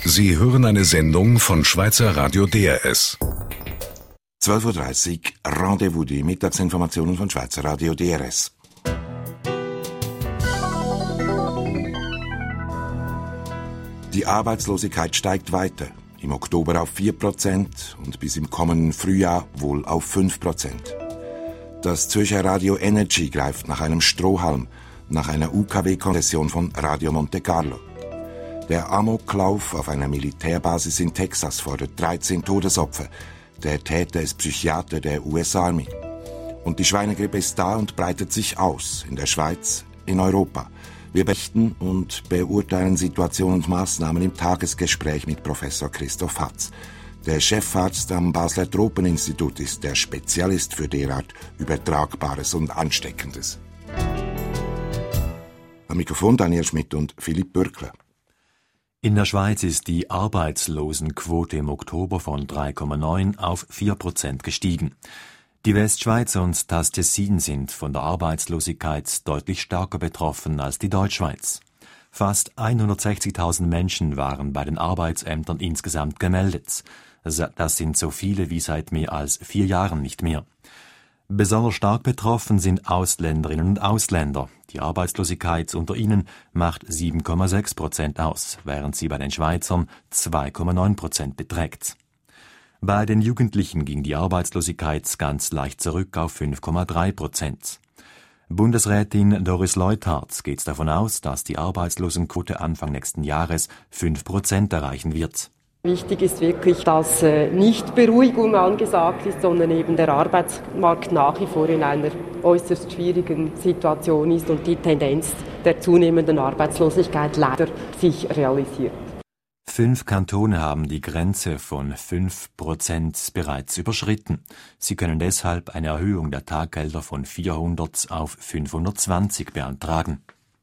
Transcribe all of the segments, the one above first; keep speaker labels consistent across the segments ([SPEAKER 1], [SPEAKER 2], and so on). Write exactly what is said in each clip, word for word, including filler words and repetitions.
[SPEAKER 1] Sie hören eine Sendung von Schweizer Radio D R S.
[SPEAKER 2] zwölf Uhr dreißig, Rendezvous, die Mittagsinformationen von Schweizer Radio D R S. Die Arbeitslosigkeit steigt weiter. Im Oktober auf vier Prozent und bis im kommenden Frühjahr wohl auf fünf Prozent. Das Zürcher Radio Energy greift nach einem Strohhalm, nach einer U K W-Konzession von Radio Monte Carlo. Der Amoklauf auf einer Militärbasis in Texas fordert dreizehn Todesopfer. Der Täter ist Psychiater der U S Army. Und die Schweinegrippe ist da und breitet sich aus, in der Schweiz, in Europa. Wir berichten und beurteilen Situationen und Maßnahmen im Tagesgespräch mit Professor Christoph Hatz. Der Chefarzt am Basler Tropeninstitut ist der Spezialist für derart Übertragbares und Ansteckendes. Am Mikrofon Daniel Schmidt und Philipp Bürkler.
[SPEAKER 3] In der Schweiz ist die Arbeitslosenquote im Oktober von drei Komma neun auf vier Prozent gestiegen. Die Westschweiz und das Tessin sind von der Arbeitslosigkeit deutlich stärker betroffen als die Deutschschweiz. Fast hundertsechzigtausend Menschen waren bei den Arbeitsämtern insgesamt gemeldet. Das sind so viele wie seit mehr als vier Jahren nicht mehr. Besonders stark betroffen sind Ausländerinnen und Ausländer. Die Arbeitslosigkeit unter ihnen macht sieben Komma sechs Prozent aus, während sie bei den Schweizern zwei Komma neun Prozent beträgt. Bei den Jugendlichen ging die Arbeitslosigkeit ganz leicht zurück auf fünf Komma drei Prozent. Bundesrätin Doris Leuthard geht davon aus, dass die Arbeitslosenquote Anfang nächsten Jahres fünf Prozent erreichen wird.
[SPEAKER 4] Wichtig ist wirklich, dass äh, nicht Beruhigung angesagt ist, sondern eben der Arbeitsmarkt nach wie vor in einer äußerst schwierigen Situation ist und die Tendenz der zunehmenden Arbeitslosigkeit leider sich realisiert.
[SPEAKER 3] Fünf Kantone haben die Grenze von fünf Prozent bereits überschritten. Sie können deshalb eine Erhöhung der Taggelder von vierhundert auf fünfhundertzwanzig beantragen.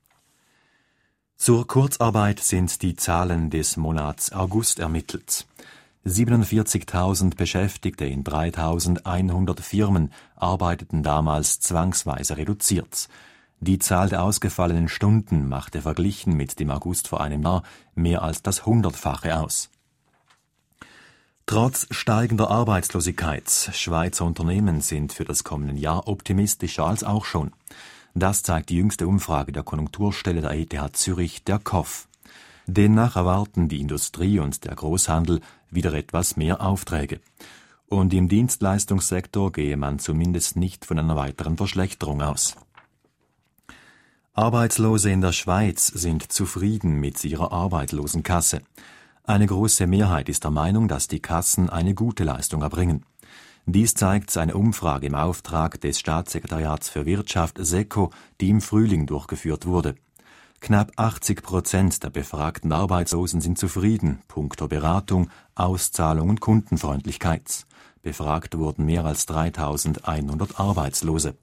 [SPEAKER 3] Zur Kurzarbeit sind die Zahlen des Monats August ermittelt. siebenundvierzigtausend Beschäftigte in dreitausendeinhundert Firmen arbeiteten damals zwangsweise reduziert. Die Zahl der ausgefallenen Stunden machte verglichen mit dem August vor einem Jahr mehr als das Hundertfache aus. Trotz steigender Arbeitslosigkeit, Schweizer Unternehmen sind für das kommende Jahr optimistischer als auch schon. Das zeigt die jüngste Umfrage der Konjunkturstelle der E T H Zürich, der K O F. Demnach erwarten die Industrie und der Großhandel wieder etwas mehr Aufträge. Und im Dienstleistungssektor gehe man zumindest nicht von einer weiteren Verschlechterung aus. Arbeitslose in der Schweiz sind zufrieden mit ihrer Arbeitslosenkasse. Eine große Mehrheit ist der Meinung, dass die Kassen eine gute Leistung erbringen. Dies zeigt eine Umfrage im Auftrag des Staatssekretariats für Wirtschaft SECO, die im Frühling durchgeführt wurde. Knapp achtzig Prozent der befragten Arbeitslosen sind zufrieden, punkto Beratung, Auszahlung und Kundenfreundlichkeit. Befragt wurden mehr als dreitausendeinhundert Arbeitslose.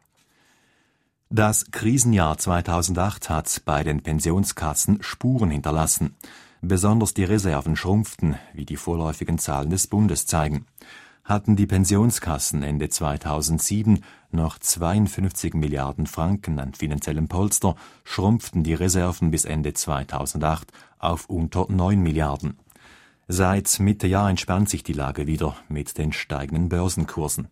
[SPEAKER 3] Das Krisenjahr zweitausendacht hat bei den Pensionskassen Spuren hinterlassen. Besonders die Reserven schrumpften, wie die vorläufigen Zahlen des Bundes zeigen. Hatten die Pensionskassen Ende zweitausendsieben noch zweiundfünfzig Milliarden Franken an finanziellem Polster, schrumpften die Reserven bis Ende zweitausendacht auf unter neun Milliarden. Seit Mitte Jahr entspannt sich die Lage wieder mit den steigenden Börsenkursen.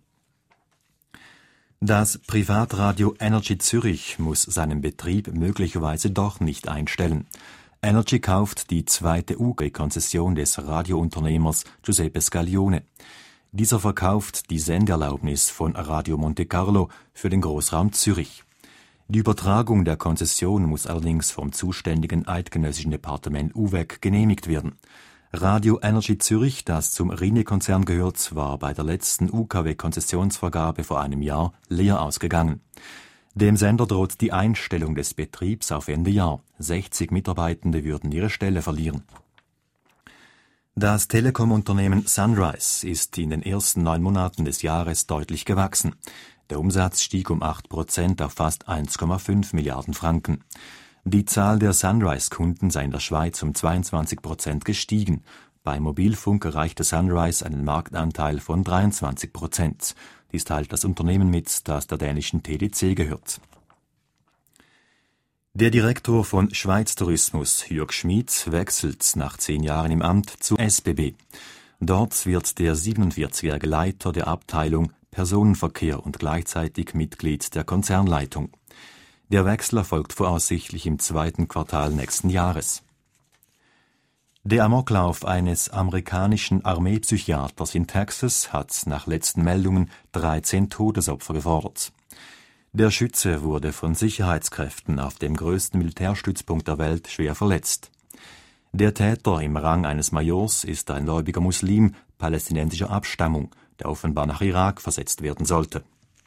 [SPEAKER 3] Das Privatradio Energy Zürich muss seinen Betrieb möglicherweise doch nicht einstellen. Energy kauft die zweite U K W-Konzession des Radiounternehmers Giuseppe Scaglione. Dieser verkauft die Sendeerlaubnis von Radio Monte Carlo für den Großraum Zürich. Die Übertragung der Konzession muss allerdings vom zuständigen eidgenössischen Departement U W E C genehmigt werden. Radio Energy Zürich, das zum Rini-Konzern gehört, war bei der letzten U K W-Konzessionsvergabe vor einem Jahr leer ausgegangen. Dem Sender droht die Einstellung des Betriebs auf Ende Jahr. sechzig Mitarbeitende würden ihre Stelle verlieren. Das Telekom-Unternehmen Sunrise ist in den ersten neun Monaten des Jahres deutlich gewachsen. Der Umsatz stieg um acht Prozent auf fast eins Komma fünf Milliarden Franken. Die Zahl der Sunrise-Kunden sei in der Schweiz um zweiundzwanzig Prozent gestiegen. Bei Mobilfunk erreichte Sunrise einen Marktanteil von dreiundzwanzig Prozent. Dies teilt das Unternehmen mit, das der dänischen T D C gehört. Der Direktor von Schweiz Tourismus, Jürg Schmid, wechselt nach zehn Jahren im Amt zu S B B. Dort wird der siebenundvierzigjährige Leiter der Abteilung Personenverkehr und gleichzeitig Mitglied der Konzernleitung. Der Wechsel erfolgt voraussichtlich im zweiten Quartal nächsten Jahres. Der Amoklauf eines amerikanischen Armeepsychiaters in Texas hat nach letzten Meldungen dreizehn Todesopfer gefordert. Der Schütze wurde von Sicherheitskräften auf dem größten Militärstützpunkt der Welt schwer verletzt. Der Täter im Rang eines Majors ist ein gläubiger Muslim palästinensischer Abstammung, der offenbar nach Irak versetzt werden sollte.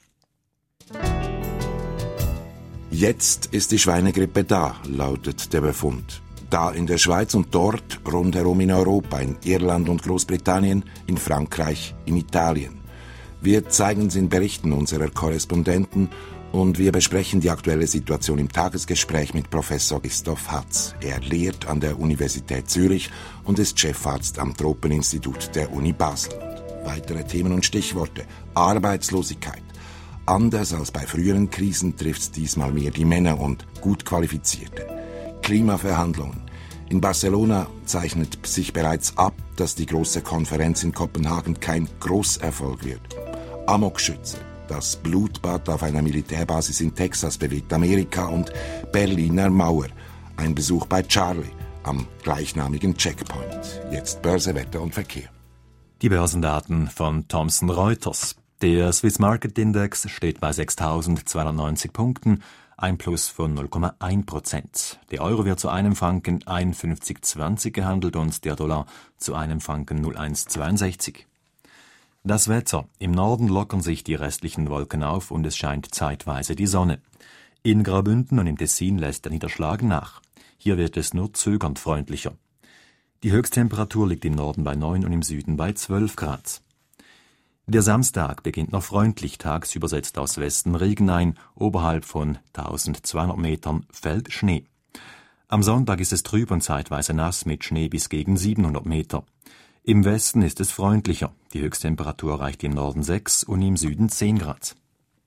[SPEAKER 2] Jetzt ist die Schweinegrippe da, lautet der Befund. Da in der Schweiz und dort rundherum in Europa, in Irland und Großbritannien, in Frankreich, in Italien. Wir zeigen es in Berichten unserer Korrespondenten und wir besprechen die aktuelle Situation im Tagesgespräch mit Professor Christoph Hatz. Er lehrt an der Universität Zürich und ist Chefarzt am Tropeninstitut der Uni Basel. Weitere Themen und Stichworte: Arbeitslosigkeit. Anders als bei früheren Krisen trifft diesmal mehr die Männer und gut Qualifizierte. Klimaverhandlungen. In Barcelona zeichnet sich bereits ab, dass die große Konferenz in Kopenhagen kein Großerfolg wird. Amokschütze. Das Blutbad auf einer Militärbasis in Texas bewegt Amerika und Berliner Mauer. Ein Besuch bei Charlie am gleichnamigen Checkpoint. Jetzt Börse, Wetter und Verkehr.
[SPEAKER 3] Die Börsendaten von Thomson Reuters. Der Swiss Market Index steht bei sechstausendzweihundertneunzig Punkten, ein Plus von null Komma eins Prozent. Der Euro wird zu einem Franken einundfünfzig zwanzig gehandelt und der Dollar zu einem Franken null Komma eins zweiundsechzig. Das Wetter. Im Norden lockern sich die restlichen Wolken auf und es scheint zeitweise die Sonne. In Graubünden und im Tessin lässt der Niederschlag nach. Hier wird es nur zögernd freundlicher. Die Höchsttemperatur liegt im Norden bei neun und im Süden bei zwölf Grad. Der Samstag beginnt noch freundlich, tagsüber setzt aus Westen Regen ein, oberhalb von tausendzweihundert Metern fällt Schnee. Am Sonntag ist es trüb und zeitweise nass mit Schnee bis gegen siebenhundert Meter. Im Westen ist es freundlicher, die Höchsttemperatur erreicht im Norden sechs und im Süden zehn Grad.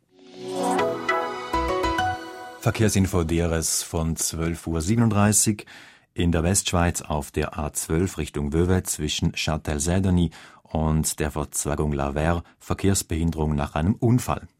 [SPEAKER 3] Verkehrsinfo D R S von zwölf Uhr siebenunddreißig. In der Westschweiz auf der A zwölf Richtung Vevey zwischen Châtel-Saint-Denis und der Verzweigung La Verre Verkehrsbehinderung nach einem Unfall.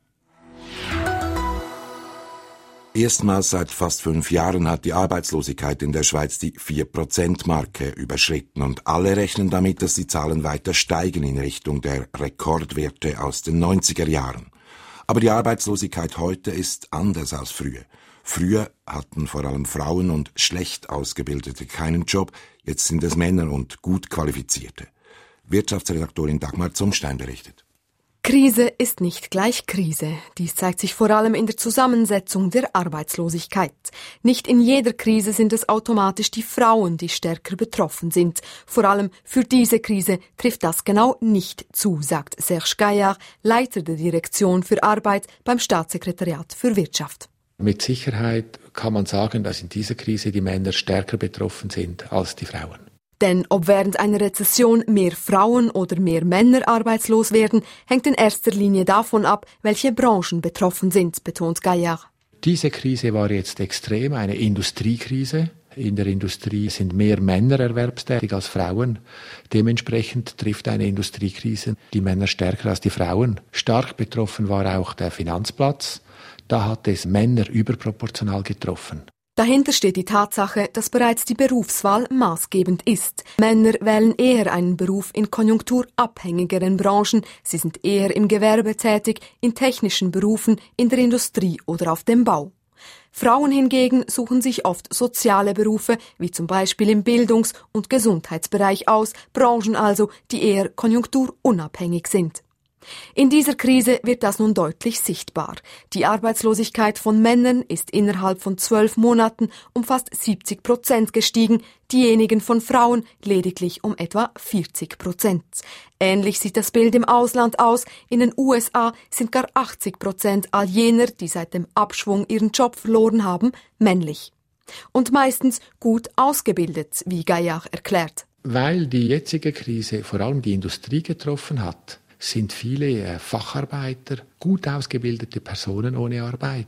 [SPEAKER 2] Erstmals seit fast fünf Jahren hat die Arbeitslosigkeit in der Schweiz die vier Prozent Marke überschritten und alle rechnen damit, dass die Zahlen weiter steigen in Richtung der Rekordwerte aus den neunziger Jahren. Aber die Arbeitslosigkeit heute ist anders als früher. Früher hatten vor allem Frauen und schlecht Ausgebildete keinen Job, jetzt sind es Männer und gut Qualifizierte. Wirtschaftsredaktorin Dagmar Zumstein berichtet.
[SPEAKER 5] Krise ist nicht gleich Krise. Dies zeigt sich vor allem in der Zusammensetzung der Arbeitslosigkeit. Nicht in jeder Krise sind es automatisch die Frauen, die stärker betroffen sind. Vor allem für diese Krise trifft das genau nicht zu, sagt Serge Gaillard, Leiter der Direktion für Arbeit beim Staatssekretariat für Wirtschaft.
[SPEAKER 6] Mit Sicherheit kann man sagen, dass in dieser Krise die Männer stärker betroffen sind als die Frauen.
[SPEAKER 5] Denn ob während einer Rezession mehr Frauen oder mehr Männer arbeitslos werden, hängt in erster Linie davon ab, welche Branchen betroffen sind, betont Gaillard.
[SPEAKER 6] Diese Krise war jetzt extrem, eine Industriekrise. In der Industrie sind mehr Männer erwerbstätig als Frauen. Dementsprechend trifft eine Industriekrise die Männer stärker als die Frauen. Stark betroffen war auch der Finanzplatz. Da hat es Männer überproportional getroffen.
[SPEAKER 5] Dahinter steht die Tatsache, dass bereits die Berufswahl maßgebend ist. Männer wählen eher einen Beruf in konjunkturabhängigeren Branchen. Sie sind eher im Gewerbe tätig, in technischen Berufen, in der Industrie oder auf dem Bau. Frauen hingegen suchen sich oft soziale Berufe, wie zum Beispiel im Bildungs- und Gesundheitsbereich aus, Branchen also, die eher konjunkturunabhängig sind. In dieser Krise wird das nun deutlich sichtbar. Die Arbeitslosigkeit von Männern ist innerhalb von zwölf Monaten um fast siebzig Prozent gestiegen, diejenigen von Frauen lediglich um etwa vierzig Prozent. Ähnlich sieht das Bild im Ausland aus. In den U S A sind gar achtzig Prozent all jener, die seit dem Abschwung ihren Job verloren haben, männlich. Und meistens gut ausgebildet, wie Gaillard erklärt.
[SPEAKER 6] Weil die jetzige Krise vor allem die Industrie getroffen hat, sind viele Facharbeiter, gut ausgebildete Personen ohne Arbeit.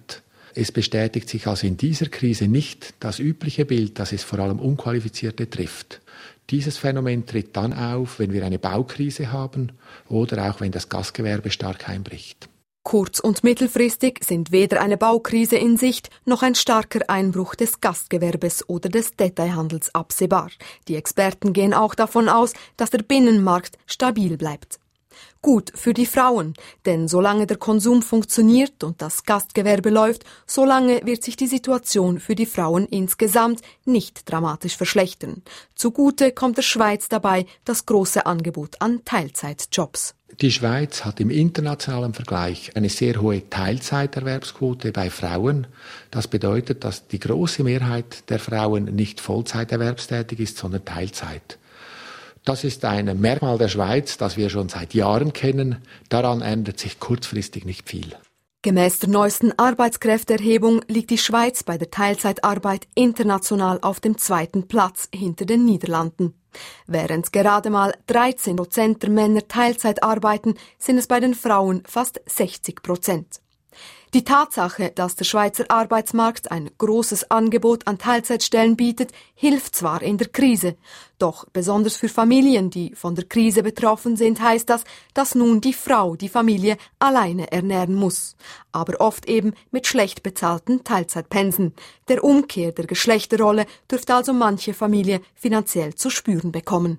[SPEAKER 6] Es bestätigt sich also in dieser Krise nicht das übliche Bild, dass es vor allem Unqualifizierte trifft. Dieses Phänomen tritt dann auf, wenn wir eine Baukrise haben oder auch wenn das Gastgewerbe stark einbricht.
[SPEAKER 5] Kurz- und mittelfristig sind weder eine Baukrise in Sicht noch ein starker Einbruch des Gastgewerbes oder des Detailhandels absehbar. Die Experten gehen auch davon aus, dass der Binnenmarkt stabil bleibt. Gut für die Frauen, denn solange der Konsum funktioniert und das Gastgewerbe läuft, solange wird sich die Situation für die Frauen insgesamt nicht dramatisch verschlechtern. Zugute kommt der Schweiz dabei das große Angebot an Teilzeitjobs.
[SPEAKER 6] Die Schweiz hat im internationalen Vergleich eine sehr hohe Teilzeiterwerbsquote bei Frauen. Das bedeutet, dass die große Mehrheit der Frauen nicht Vollzeiterwerbstätig ist, sondern Teilzeit. Das ist ein Merkmal der Schweiz, das wir schon seit Jahren kennen. Daran ändert sich kurzfristig nicht viel.
[SPEAKER 5] Gemäß der neuesten Arbeitskräfteerhebung liegt die Schweiz bei der Teilzeitarbeit international auf dem zweiten Platz hinter den Niederlanden. Während gerade mal dreizehn Prozent der Männer Teilzeit arbeiten, sind es bei den Frauen fast sechzig Prozent. Die Tatsache, dass der Schweizer Arbeitsmarkt ein großes Angebot an Teilzeitstellen bietet, hilft zwar in der Krise. Doch besonders für Familien, die von der Krise betroffen sind, heißt das, dass nun die Frau die Familie alleine ernähren muss. Aber oft eben mit schlecht bezahlten Teilzeitpensen. Der Umkehr der Geschlechterrolle dürfte also manche Familie finanziell zu spüren bekommen.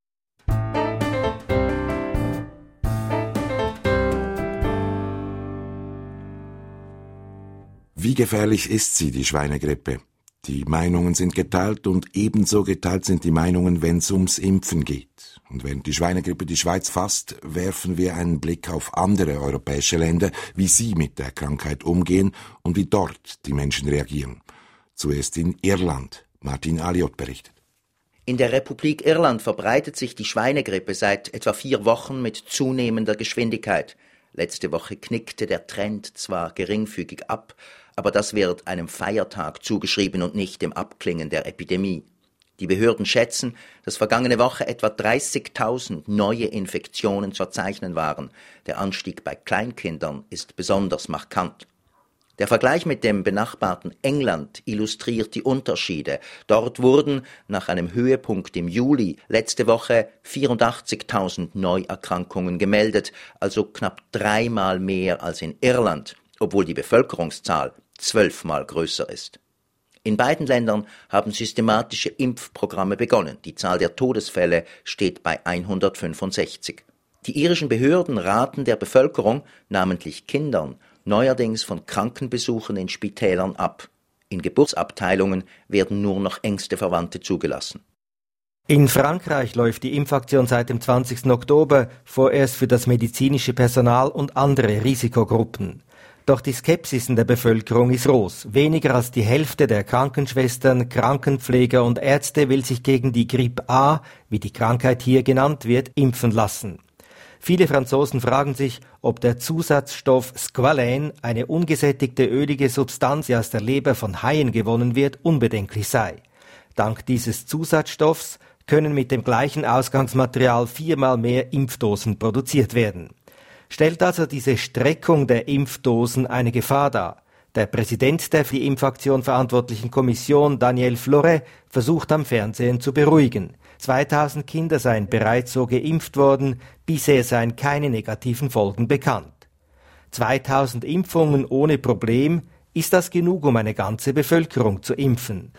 [SPEAKER 2] Wie gefährlich ist sie, die Schweinegrippe? Die Meinungen sind geteilt und ebenso geteilt sind die Meinungen, wenn es ums Impfen geht. Und wenn die Schweinegrippe die Schweiz fasst, werfen wir einen Blick auf andere europäische Länder, wie sie mit der Krankheit umgehen und wie dort die Menschen reagieren. Zuerst in Irland. Martin Aliot berichtet.
[SPEAKER 7] In der Republik Irland verbreitet sich die Schweinegrippe seit etwa vier Wochen mit zunehmender Geschwindigkeit. Letzte Woche knickte der Trend zwar geringfügig ab, aber das wird einem Feiertag zugeschrieben und nicht dem Abklingen der Epidemie. Die Behörden schätzen, dass vergangene Woche etwa dreißigtausend neue Infektionen zu verzeichnen waren. Der Anstieg bei Kleinkindern ist besonders markant. Der Vergleich mit dem benachbarten England illustriert die Unterschiede. Dort wurden nach einem Höhepunkt im Juli letzte Woche vierundachtzigtausend Neuerkrankungen gemeldet, also knapp dreimal mehr als in Irland, obwohl die Bevölkerungszahl zwölfmal größer ist. In beiden Ländern haben systematische Impfprogramme begonnen. Die Zahl der Todesfälle steht bei hundertfünfundsechzig. Die irischen Behörden raten der Bevölkerung, namentlich Kindern, neuerdings von Krankenbesuchen in Spitälern ab. In Geburtsabteilungen werden nur noch engste Verwandte zugelassen.
[SPEAKER 8] In Frankreich läuft die Impfaktion seit dem zwanzigsten Oktober, vorerst für das medizinische Personal und andere Risikogruppen. Doch die Skepsis in der Bevölkerung ist groß. Weniger als die Hälfte der Krankenschwestern, Krankenpfleger und Ärzte will sich gegen die Grippe A, wie die Krankheit hier genannt wird, impfen lassen. Viele Franzosen fragen sich, ob der Zusatzstoff Squalane, eine ungesättigte ölige Substanz, die aus der Leber von Haien gewonnen wird, unbedenklich sei. Dank dieses Zusatzstoffs können mit dem gleichen Ausgangsmaterial viermal mehr Impfdosen produziert werden. Stellt also diese Streckung der Impfdosen eine Gefahr dar? Der Präsident der für die Impfaktion verantwortlichen Kommission, Daniel Floret, versucht am Fernsehen zu beruhigen. zweitausend Kinder seien bereits so geimpft worden, bisher seien keine negativen Folgen bekannt. zweitausend Impfungen ohne Problem, ist das genug, um eine ganze Bevölkerung zu impfen?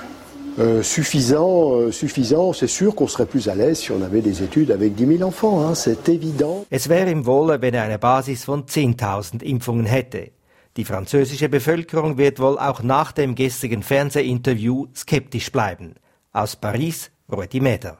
[SPEAKER 9] Euh, suffisant, euh, suffisant, c'est sûr qu'on serait plus à l'aise si on avait des études avec dix mille enfants, hein, c'est évident.
[SPEAKER 8] Es wäre ihm wohl, wenn er eine Basis von zehntausend Impfungen hätte. Die französische Bevölkerung wird wohl auch nach dem gestrigen Fernsehinterview skeptisch bleiben. Aus Paris, Ruedi Meder.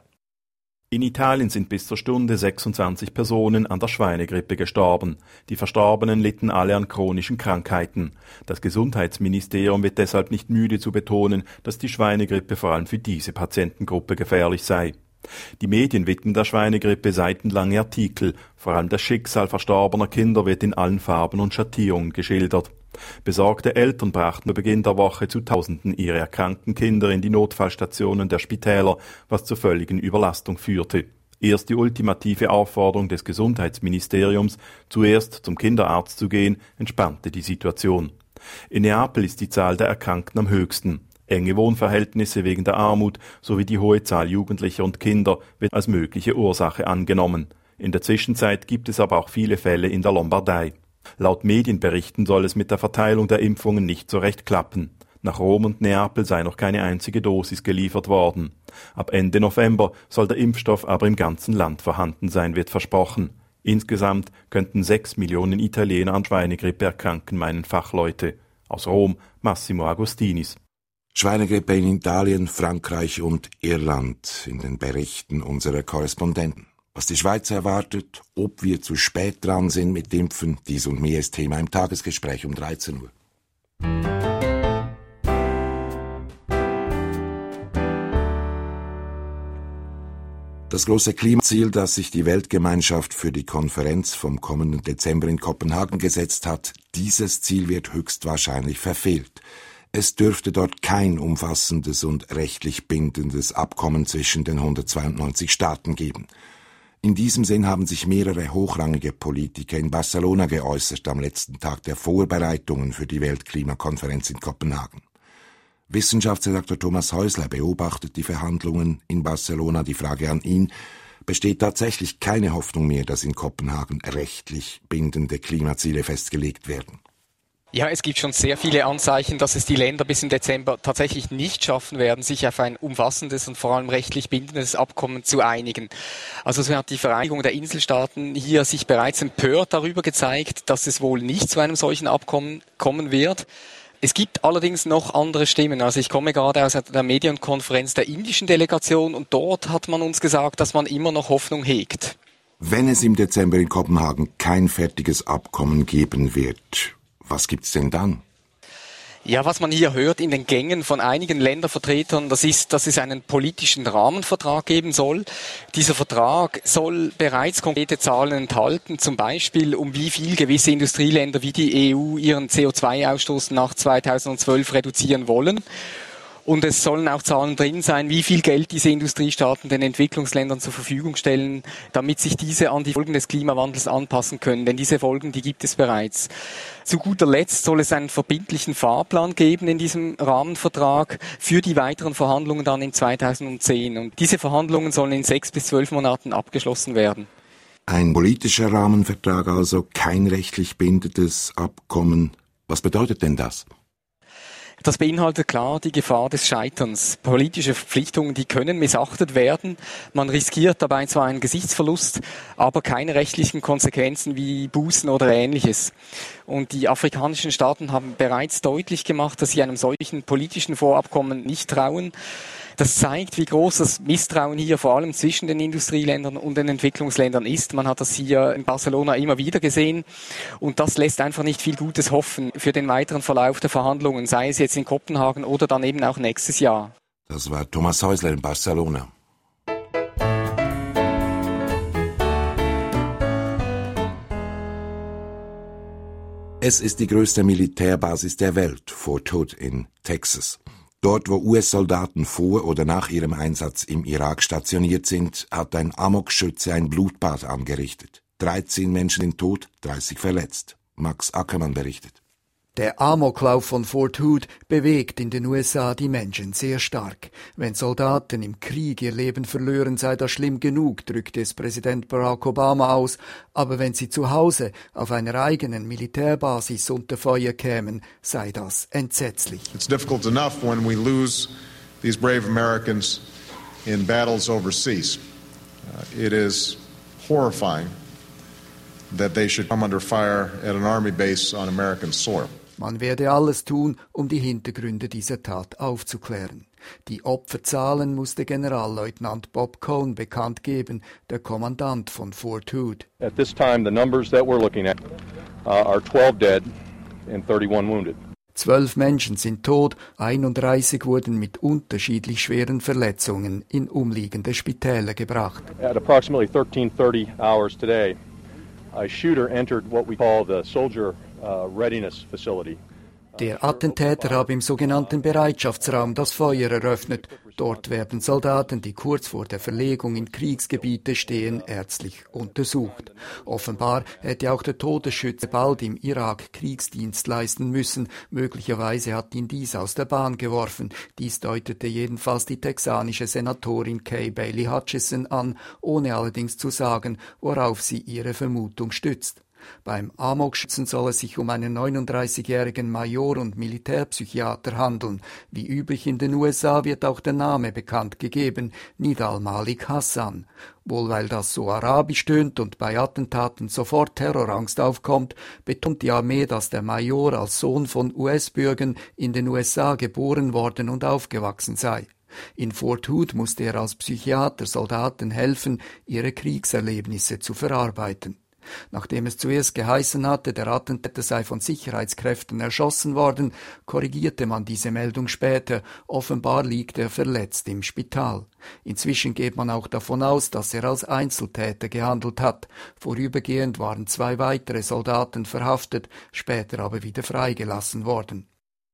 [SPEAKER 10] In Italien sind bis zur Stunde sechsundzwanzig Personen an der Schweinegrippe gestorben. Die Verstorbenen litten alle an chronischen Krankheiten. Das Gesundheitsministerium wird deshalb nicht müde zu betonen, dass die Schweinegrippe vor allem für diese Patientengruppe gefährlich sei. Die Medien widmen der Schweinegrippe seitenlange Artikel. Vor allem das Schicksal verstorbener Kinder wird in allen Farben und Schattierungen geschildert. Besorgte Eltern brachten zu Beginn der Woche zu Tausenden ihre erkrankten Kinder in die Notfallstationen der Spitäler, was zur völligen Überlastung führte. Erst die ultimative Aufforderung des Gesundheitsministeriums, zuerst zum Kinderarzt zu gehen, entspannte die Situation. In Neapel ist die Zahl der Erkrankten am höchsten. Enge Wohnverhältnisse wegen der Armut sowie die hohe Zahl Jugendlicher und Kinder wird als mögliche Ursache angenommen. In der Zwischenzeit gibt es aber auch viele Fälle in der Lombardei. Laut Medienberichten soll es mit der Verteilung der Impfungen nicht so recht klappen. Nach Rom und Neapel sei noch keine einzige Dosis geliefert worden. Ab Ende November soll der Impfstoff aber im ganzen Land vorhanden sein, wird versprochen. Insgesamt könnten sechs Millionen Italiener an Schweinegrippe erkranken, meinen Fachleute. Aus Rom, Massimo Agostinis.
[SPEAKER 2] Schweinegrippe in Italien, Frankreich und Irland in den Berichten unserer Korrespondenten. Was die Schweiz erwartet, ob wir zu spät dran sind mit Impfen, dies und mehr ist Thema im Tagesgespräch um dreizehn Uhr. Das große Klimaziel, das sich die Weltgemeinschaft für die Konferenz vom kommenden Dezember in Kopenhagen gesetzt hat, dieses Ziel wird höchstwahrscheinlich verfehlt. Es dürfte dort kein umfassendes und rechtlich bindendes Abkommen zwischen den hundertzweiundneunzig Staaten geben. In diesem Sinn haben sich mehrere hochrangige Politiker in Barcelona geäußert am letzten Tag der Vorbereitungen für die Weltklimakonferenz in Kopenhagen. Wissenschaftsredakteur Thomas Häusler beobachtet die Verhandlungen in Barcelona. Die Frage an ihn: Besteht tatsächlich keine Hoffnung mehr, dass in Kopenhagen rechtlich bindende Klimaziele festgelegt werden?
[SPEAKER 11] Ja, es gibt schon sehr viele Anzeichen, dass es die Länder bis im Dezember tatsächlich nicht schaffen werden, sich auf ein umfassendes und vor allem rechtlich bindendes Abkommen zu einigen. Also so hat die Vereinigung der Inselstaaten hier sich bereits empört darüber gezeigt, dass es wohl nicht zu einem solchen Abkommen kommen wird. Es gibt allerdings noch andere Stimmen. Also ich komme gerade aus der Medienkonferenz der indischen Delegation und dort hat man uns gesagt, dass man immer noch Hoffnung hegt.
[SPEAKER 2] Wenn es im Dezember in Kopenhagen kein fertiges Abkommen geben wird, was gibt's denn dann?
[SPEAKER 11] Ja, was man hier hört in den Gängen von einigen Ländervertretern, das ist, dass es einen politischen Rahmenvertrag geben soll. Dieser Vertrag soll bereits konkrete Zahlen enthalten, zum Beispiel um wie viel gewisse Industrieländer wie die E U ihren C O zwei Ausstoß nach zweitausendzwölf reduzieren wollen. Und es sollen auch Zahlen drin sein, wie viel Geld diese Industriestaaten den Entwicklungsländern zur Verfügung stellen, damit sich diese an die Folgen des Klimawandels anpassen können. Denn diese Folgen, die gibt es bereits. Zu guter Letzt soll es einen verbindlichen Fahrplan geben in diesem Rahmenvertrag für die weiteren Verhandlungen dann in zweitausendzehn. Und diese Verhandlungen sollen in sechs bis zwölf Monaten abgeschlossen werden.
[SPEAKER 2] Ein politischer Rahmenvertrag also, kein rechtlich bindendes Abkommen. Was bedeutet denn das?
[SPEAKER 11] Das beinhaltet klar die Gefahr des Scheiterns. Politische Verpflichtungen, die können missachtet werden. Man riskiert dabei zwar einen Gesichtsverlust, aber keine rechtlichen Konsequenzen wie Bußen oder Ähnliches. Und die afrikanischen Staaten haben bereits deutlich gemacht, dass sie einem solchen politischen Vorabkommen nicht trauen. Das zeigt, wie groß das Misstrauen hier vor allem zwischen den Industrieländern und den Entwicklungsländern ist. Man hat das hier in Barcelona immer wieder gesehen und das lässt einfach nicht viel Gutes hoffen für den weiteren Verlauf der Verhandlungen, sei es jetzt in Kopenhagen oder dann eben auch nächstes Jahr.
[SPEAKER 2] Das war Thomas Häusler in Barcelona. Es ist die größte Militärbasis der Welt, Fort Hood in Texas. Dort, wo U S-Soldaten vor oder nach ihrem Einsatz im Irak stationiert sind, hat ein Amokschütze ein Blutbad angerichtet. dreizehn Menschen sind tot, dreißig verletzt. Max Ackermann berichtet.
[SPEAKER 12] Der Amoklauf von Fort Hood bewegt in den U S A die Menschen sehr stark. Wenn Soldaten im Krieg ihr Leben verlieren, sei das schlimm genug, drückte es Präsident Barack Obama aus. Aber wenn sie zu Hause auf einer eigenen Militärbasis unter Feuer kämen, sei das entsetzlich.
[SPEAKER 13] It's difficult enough when we lose these brave Americans in battles overseas. Uh, it is horrifying that they should come under fire at an army base on American soil.
[SPEAKER 12] Man werde alles tun, um die Hintergründe dieser Tat aufzuklären. Die Opferzahlen musste Generalleutnant Bob Cohn bekannt geben, der Kommandant von Fort Hood.
[SPEAKER 14] At this time, the numbers that we're looking at uh, are twelve dead and thirty-one wounded.
[SPEAKER 12] Zwölf Menschen sind tot, einunddreißig wurden mit unterschiedlich schweren Verletzungen in umliegende Spitäler gebracht.
[SPEAKER 14] At approximately thirteen thirty hours today, a shooter entered what we call the Soldier uh, Readiness Facility.
[SPEAKER 12] Der Attentäter habe im sogenannten Bereitschaftsraum das Feuer eröffnet. Dort werden Soldaten, die kurz vor der Verlegung in Kriegsgebiete stehen, ärztlich untersucht. Offenbar hätte auch der Todesschütze bald im Irak Kriegsdienst leisten müssen. Möglicherweise hat ihn dies aus der Bahn geworfen. Dies deutete jedenfalls die texanische Senatorin Kay Bailey Hutchison an, ohne allerdings zu sagen, worauf sie ihre Vermutung stützt. Beim Amokschützen soll es sich um einen neununddreißigjährigen Major und Militärpsychiater handeln. Wie üblich in den U S A wird auch der Name bekannt gegeben, Nidal Malik Hassan. Wohl weil das so arabisch tönt und bei Attentaten sofort Terrorangst aufkommt, betont die Armee, dass der Major als Sohn von U S-Bürgern in den U S A geboren worden und aufgewachsen sei. In Fort Hood musste er als Psychiater Soldaten helfen, ihre Kriegserlebnisse zu verarbeiten. Nachdem es zuerst geheißen hatte, der Attentäter sei von Sicherheitskräften erschossen worden, korrigierte man diese Meldung später. Offenbar liegt er verletzt im Spital. Inzwischen geht man auch davon aus, dass er als Einzeltäter gehandelt hat. Vorübergehend waren zwei weitere Soldaten verhaftet, später aber wieder freigelassen worden.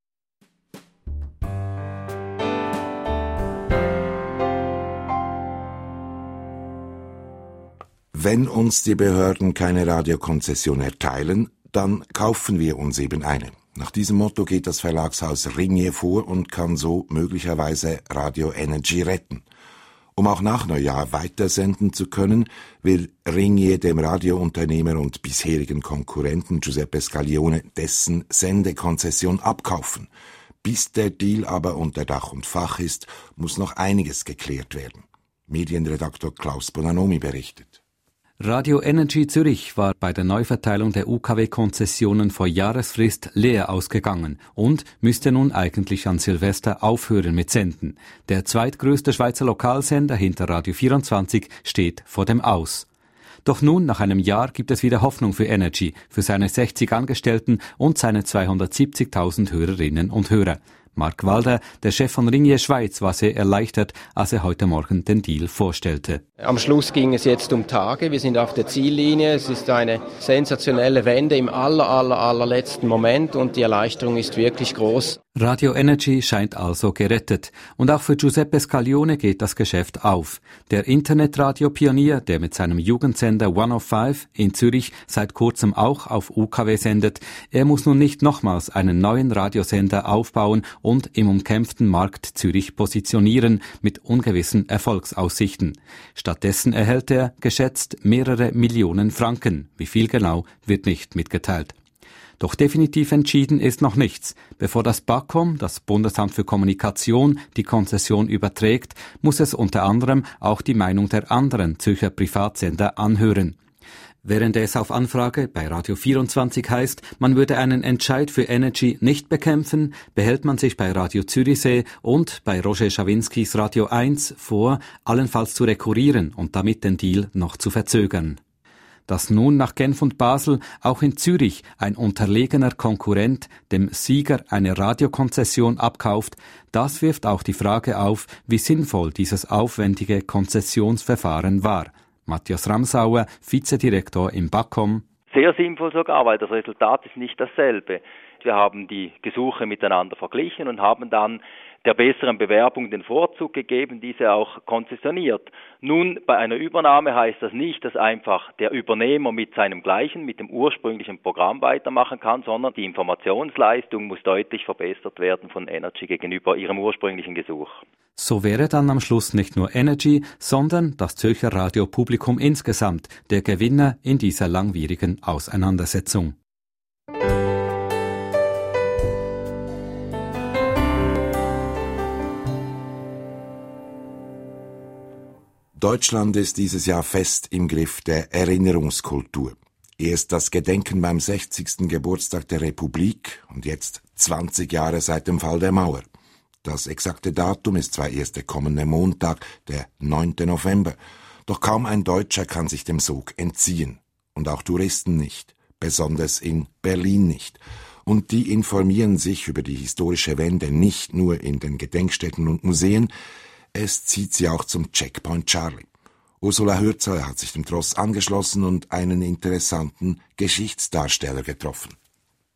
[SPEAKER 2] Wenn uns die Behörden keine Radiokonzession erteilen, dann kaufen wir uns eben eine. Nach diesem Motto geht das Verlagshaus Ringier vor und kann so möglicherweise Radio Energy retten. Um auch nach Neujahr weitersenden zu können, will Ringier dem Radiounternehmer und bisherigen Konkurrenten Giuseppe Scaglione dessen Sendekonzession abkaufen. Bis der Deal aber unter Dach und Fach ist, muss noch einiges geklärt werden. Medienredaktor Klaus Bonanomi berichtet.
[SPEAKER 15] Radio Energy Zürich war bei der Neuverteilung der U K W-Konzessionen vor Jahresfrist leer ausgegangen und müsste nun eigentlich an Silvester aufhören mit Senden. Der zweitgrößte Schweizer Lokalsender hinter Radio vierundzwanzig steht vor dem Aus. Doch nun, nach einem Jahr, gibt es wieder Hoffnung für Energy, für seine sechzig Angestellten und seine zweihundertsiebzigtausend Hörerinnen und Hörer. Mark Walder, der Chef von Ringier Schweiz, war sehr erleichtert, als er heute Morgen den Deal vorstellte.
[SPEAKER 16] Am Schluss ging es jetzt um Tage. Wir sind auf der Ziellinie. Es ist eine sensationelle Wende im aller, aller, allerletzten Moment und die Erleichterung ist wirklich groß.
[SPEAKER 15] Radio Energy scheint also gerettet. Und auch für Giuseppe Scaglione geht das Geschäft auf. Der Internetradio-Pionier, der mit seinem Jugendsender one oh five in Zürich seit kurzem auch auf U K W sendet, er muss nun nicht nochmals einen neuen Radiosender aufbauen und im umkämpften Markt Zürich positionieren mit ungewissen Erfolgsaussichten. Stattdessen erhält er, geschätzt, mehrere Millionen Franken. Wie viel genau, wird nicht mitgeteilt. Doch definitiv entschieden ist noch nichts. Bevor das BAKOM, das Bundesamt für Kommunikation, die Konzession überträgt, muss es unter anderem auch die Meinung der anderen Zürcher Privatsender anhören. Während es auf Anfrage bei Radio vierundzwanzig heißt, man würde einen Entscheid für Energy nicht bekämpfen, behält man sich bei Radio Zürichsee und bei Roger Schawinskis Radio eins vor, allenfalls zu rekurrieren und damit den Deal noch zu verzögern. Dass nun nach Genf und Basel auch in Zürich ein unterlegener Konkurrent dem Sieger eine Radiokonzession abkauft, das wirft auch die Frage auf, wie sinnvoll dieses aufwendige Konzessionsverfahren war. Matthias Ramsauer, Vizedirektor im BAKOM.
[SPEAKER 17] Sehr sinnvoll sogar, weil das Resultat ist nicht dasselbe. Wir haben die Gesuche miteinander verglichen und haben dann der besseren Bewerbung den Vorzug gegeben, diese auch konzessioniert. Nun, bei einer Übernahme heißt das nicht, dass einfach der Übernehmer mit seinem gleichen, mit dem ursprünglichen Programm weitermachen kann, sondern die Informationsleistung muss deutlich verbessert werden von Energy gegenüber ihrem ursprünglichen Gesuch.
[SPEAKER 15] So wäre dann am Schluss nicht nur Energy, sondern das Zürcher Radiopublikum insgesamt der Gewinner in dieser langwierigen Auseinandersetzung.
[SPEAKER 2] Deutschland ist dieses Jahr fest im Griff der Erinnerungskultur. Erst das Gedenken beim sechzigsten Geburtstag der Republik und jetzt zwanzig Jahre seit dem Fall der Mauer. Das exakte Datum ist zwar erst der kommende Montag, der neunte November, doch kaum ein Deutscher kann sich dem Sog entziehen. Und auch Touristen nicht, besonders in Berlin nicht. Und die informieren sich über die historische Wende nicht nur in den Gedenkstätten und Museen, es zieht sie auch zum Checkpoint Charlie. Ursula Hürzer hat sich dem Tross angeschlossen und einen interessanten Geschichtsdarsteller getroffen.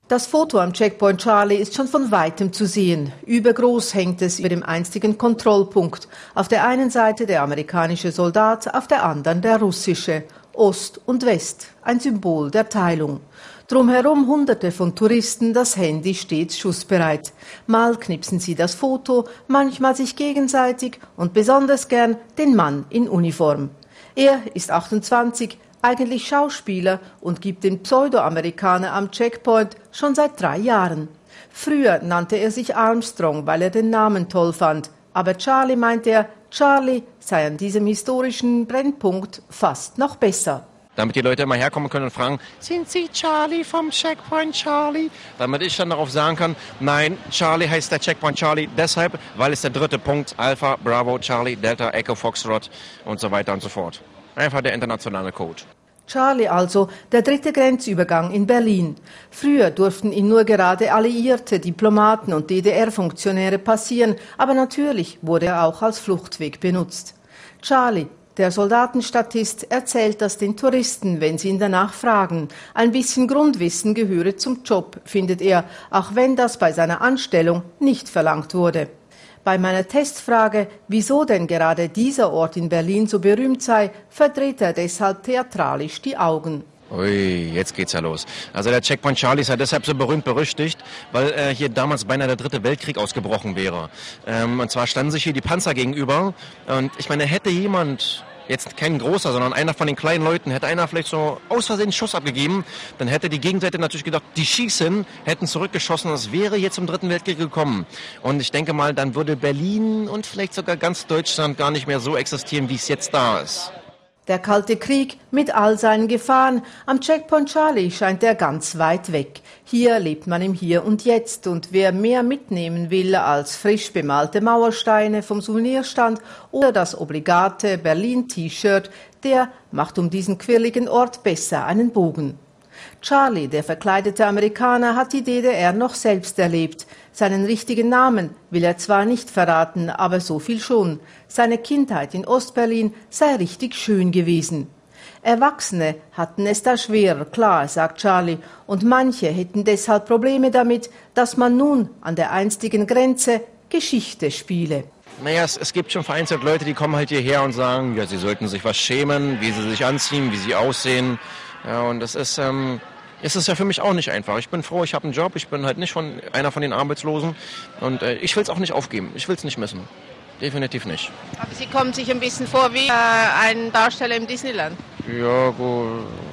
[SPEAKER 18] Das Foto am Checkpoint Charlie ist schon von Weitem zu sehen. Übergroß hängt es über dem einstigen Kontrollpunkt. Auf der einen Seite der amerikanische Soldat, auf der anderen der russische. Ost und West, ein Symbol der Teilung. Drumherum Hunderte von Touristen, das Handy stets schussbereit. Mal knipsen sie das Foto, manchmal sich gegenseitig und besonders gern den Mann in Uniform. Er ist achtundzwanzig, eigentlich Schauspieler und gibt den Pseudo-Amerikaner am Checkpoint schon seit drei Jahren. Früher nannte er sich Armstrong, weil er den Namen toll fand. Aber Charlie meint er, Charlie sei an diesem historischen Brennpunkt fast noch besser.
[SPEAKER 19] Damit die Leute immer herkommen können und fragen, sind Sie Charlie vom Checkpoint Charlie? Damit ich dann darauf sagen kann, nein, Charlie heißt der Checkpoint Charlie deshalb, weil es der dritte Punkt, Alpha, Bravo, Charlie, Delta, Echo, Foxtrot und so weiter und so fort. Einfach der internationale Code.
[SPEAKER 18] Charlie also, der dritte Grenzübergang in Berlin. Früher durften ihn nur gerade Alliierte, Diplomaten und D D R-Funktionäre passieren, aber natürlich wurde er auch als Fluchtweg benutzt. Charlie, der Soldatenstatist, erzählt das den Touristen, wenn sie ihn danach fragen. Ein bisschen Grundwissen gehöre zum Job, findet er, auch wenn das bei seiner Anstellung nicht verlangt wurde. Bei meiner Testfrage, wieso denn gerade dieser Ort in Berlin so berühmt sei, verdreht er deshalb theatralisch die Augen.
[SPEAKER 19] Ui, jetzt geht's ja los. Also der Checkpoint Charlie ist ja deshalb so berühmt berüchtigt, weil äh, hier damals beinahe der dritte Weltkrieg ausgebrochen wäre. Ähm, und zwar standen sich hier die Panzer gegenüber. Und ich meine, hätte jemand, jetzt kein großer, sondern einer von den kleinen Leuten, hätte einer vielleicht so aus Versehen einen Schuss abgegeben, dann hätte die Gegenseite natürlich gedacht, die schießen, hätten zurückgeschossen, das wäre jetzt zum dritten Weltkrieg gekommen. Und ich denke mal, dann würde Berlin und vielleicht sogar ganz Deutschland gar nicht mehr so existieren, wie es jetzt da ist.
[SPEAKER 18] Der Kalte Krieg mit all seinen Gefahren. Am Checkpoint Charlie scheint er ganz weit weg. Hier lebt man im Hier und Jetzt. Und wer mehr mitnehmen will als frisch bemalte Mauersteine vom Souvenirstand oder das obligate Berlin-T-Shirt, der macht um diesen quirligen Ort besser einen Bogen. Charlie, der verkleidete Amerikaner, hat die D D R noch selbst erlebt. Seinen richtigen Namen will er zwar nicht verraten, aber so viel schon. Seine Kindheit in Ostberlin sei richtig schön gewesen. Erwachsene hatten es da schwerer, klar, sagt Charlie, und manche hätten deshalb Probleme damit, dass man nun an der einstigen Grenze Geschichte spiele.
[SPEAKER 19] Naja, es, es gibt schon vereinzelt Leute, die kommen halt hierher und sagen, ja, sie sollten sich was schämen, wie sie sich anziehen, wie sie aussehen. Ja, und das ist, ähm, es ist ja für mich auch nicht einfach. Ich bin froh, ich habe einen Job, ich bin halt nicht von einer von den Arbeitslosen und äh, ich will es auch nicht aufgeben, ich will es nicht missen. Definitiv nicht.
[SPEAKER 20] Aber Sie kommen sich ein bisschen vor wie äh, ein Darsteller im Disneyland.
[SPEAKER 19] Ja, gut.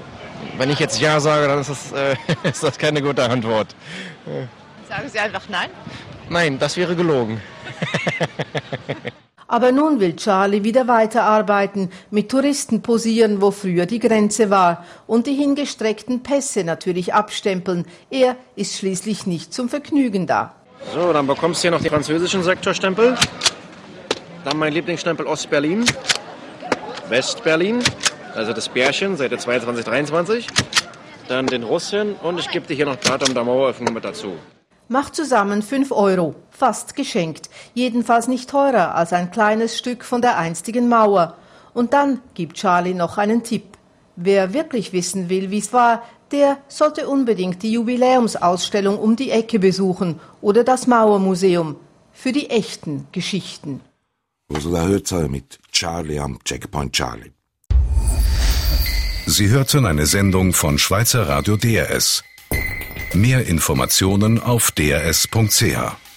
[SPEAKER 19] Wenn ich jetzt Ja sage, dann ist das, äh, ist das keine gute Antwort.
[SPEAKER 20] Sagen Sie einfach Nein?
[SPEAKER 19] Nein, das wäre gelogen.
[SPEAKER 18] Aber nun will Charlie wieder weiterarbeiten, mit Touristen posieren, wo früher die Grenze war, und die hingestreckten Pässe natürlich abstempeln. Er ist schließlich nicht zum Vergnügen da.
[SPEAKER 19] So, dann bekommst du hier noch die französischen Sektorstempel. Dann mein Lieblingsstempel Ostberlin, Westberlin, also das Bärchen, Seite zweiundzwanzig, dreiundzwanzig. Dann den Russen und ich gebe dir hier noch Datum der Maueröffnung mit dazu.
[SPEAKER 18] Macht zusammen fünf Euro, fast geschenkt, jedenfalls nicht teurer als ein kleines Stück von der einstigen Mauer. Und dann gibt Charlie noch einen Tipp. Wer wirklich wissen will, wie es war, der sollte unbedingt die Jubiläumsausstellung um die Ecke besuchen oder das Mauermuseum für die echten Geschichten.
[SPEAKER 2] Ursula Hürzer mit Charlie am Checkpoint Charlie.
[SPEAKER 1] Sie hörten eine Sendung von Schweizer Radio D R S. Mehr Informationen auf d r s punkt c h.